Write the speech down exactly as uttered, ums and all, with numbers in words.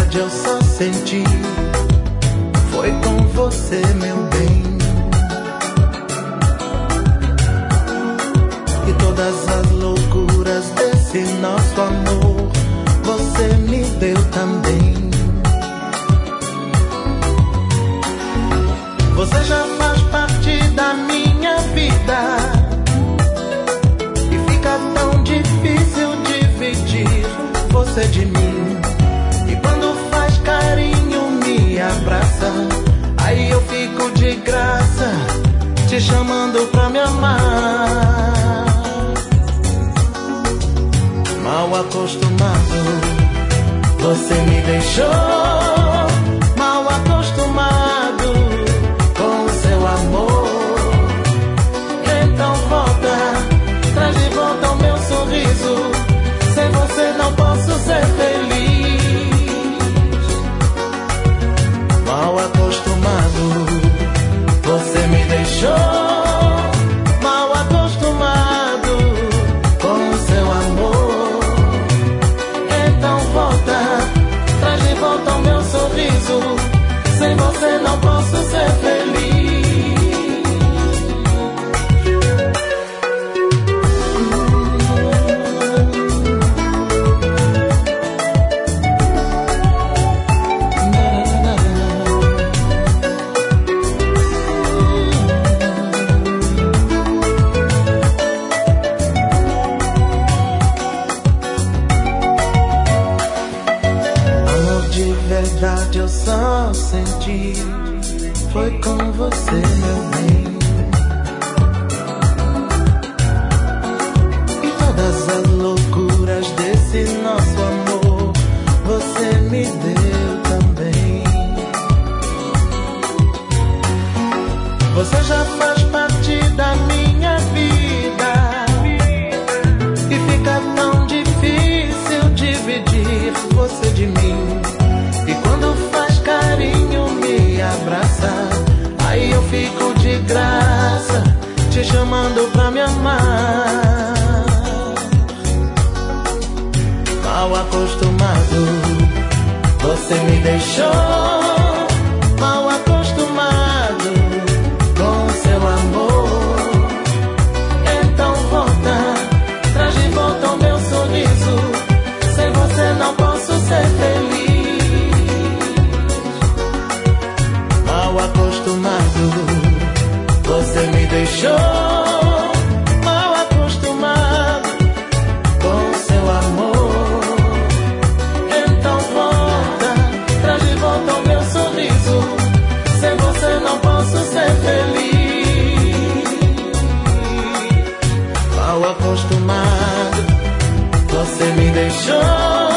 verdade eu só senti foi com você, meu bem. E todas as loucuras desse nosso amor você me deu também. Você já faz parte da minha vida e fica tão difícil dividir você de mim. E quando faz carinho me abraça, aí eu fico de graça te chamando pra me amar. Mal acostumado, você me deixou. Mal acostumado com o seu amor. Então volta, traz de volta o meu sorriso. Sem você não posso ser feliz. Mal acostumado, você me deixou. Mal acostumado com o seu amor. Então volta, traz de volta o meu sorriso. Sem você não posso ser feliz. Verdade eu só senti foi com você, meu bem. E todas as loucuras desse nosso amor você me deu também. Você já faz parte da minha vida e fica tão difícil dividir você de mim. E quando faz carinho me abraça, aí eu fico de graça te chamando pra me amar. Mal acostumado, você me deixou. Mal acostumado com o seu amor. Então volta, traz de volta o meu sorriso. Sem você não posso ser feliz. Mal acostumado, você me deixou. Mal acostumado com o seu amor. Então volta, traz de volta o meu sorriso. Sem você não posso ser feliz. Mal acostumado, você me deixou.